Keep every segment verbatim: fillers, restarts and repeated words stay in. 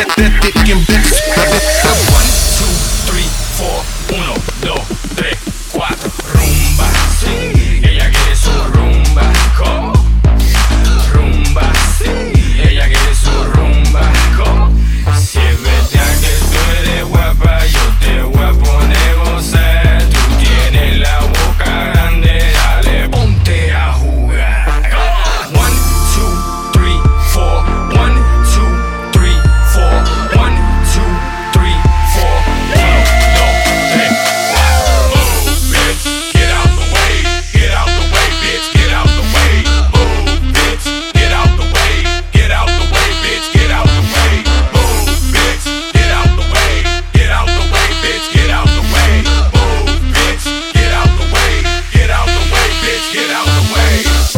that dick and bitch. One, two, three, four. Uno, dos, tres, cuatro. Rumba, sí. Ella quiere su rumba. ¿Cómo? Rumba, sí. Ella quiere su rumba. ¿Cómo? Si es verdad que tú eres guapa, yo te voy a poner gozar. Tú tienes la boca grande, dale, ponte a jugar. One, two, three, four. One, two, three, four. One, two, three, four. Uno, dos, tres, cuatro. Move, bitch, get out the way. Get out the way, bitch, get out the way. Move, bitch, get out the way. Get out the way, bitch, get out the way. Move, bitch, get out the way. Get out the way, bitch, get out the way. Move, bitch, get out the way. Get out the way, bitch, get out the way.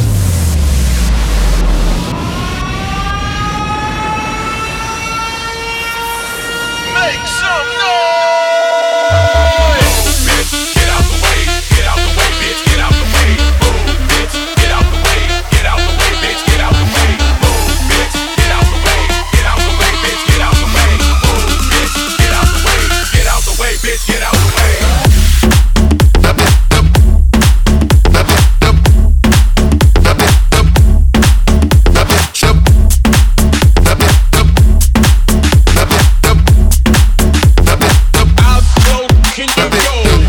Make some noise! Bitch, get out the way. Get out the way, bitch, get out the way. Move, bitch, get out the way. Get out the way, bitch, get out the way. Move, bitch, get out the way. Get out the way, bitch, get out the way. Move, bitch, get out the way. Get out the way, bitch, get out the way. How low can you go?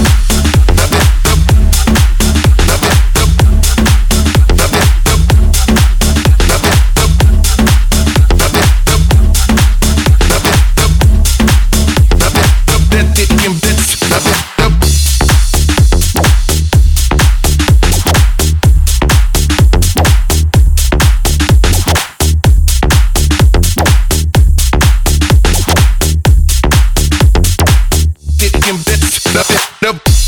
That dick and bitch. Dick and bitch.